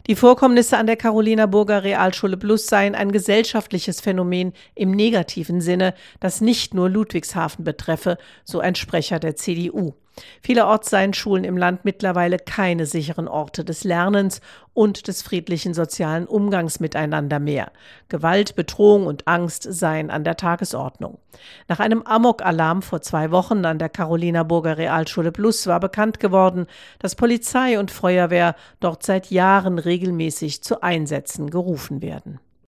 Die Vorkommnisse an der Carolina-Burger Realschule Plus seien ein gesellschaftliches Phänomen im negativen Sinne, das nicht nur Ludwigshafen betreffe, so ein Sprecher der CDU. Vielerorts seien Schulen im Land mittlerweile keine sicheren Orte des Lernens und des friedlichen sozialen Umgangs miteinander mehr. Gewalt, Bedrohung und Angst seien an der Tagesordnung. Nach einem Amok-Alarm vor 2 Wochen an der Carolina-Burger Realschule Plus war bekannt geworden, dass Polizei und Feuerwehr dort seit Jahren regelmäßig zu Einsätzen gerufen werden.